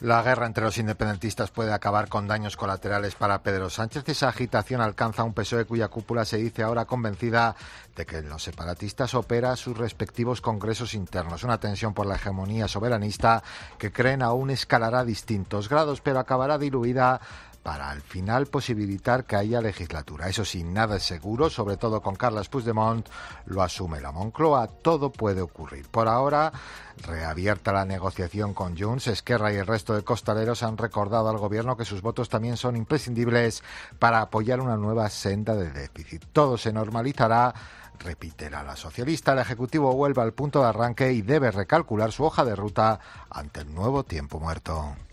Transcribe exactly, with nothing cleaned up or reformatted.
La guerra entre los independentistas puede acabar con daños colaterales para Pedro Sánchez. Esa agitación alcanza un P S O E cuya cúpula se dice ahora convencida de que los separatistas opera sus respectivos congresos internos. Una tensión por la hegemonía soberanista que creen aún escalará a distintos grados, pero acabará diluida para al final posibilitar que haya legislatura. Eso sí, nada es seguro, sobre todo con Carles Puigdemont, lo asume la Moncloa, todo puede ocurrir. Por ahora, reabierta la negociación con Junts, Esquerra y el resto de costaleros han recordado al gobierno que sus votos también son imprescindibles para apoyar una nueva senda de déficit. Todo se normalizará, repite la socialista. El Ejecutivo vuelve al punto de arranque y debe recalcular su hoja de ruta ante el nuevo tiempo muerto.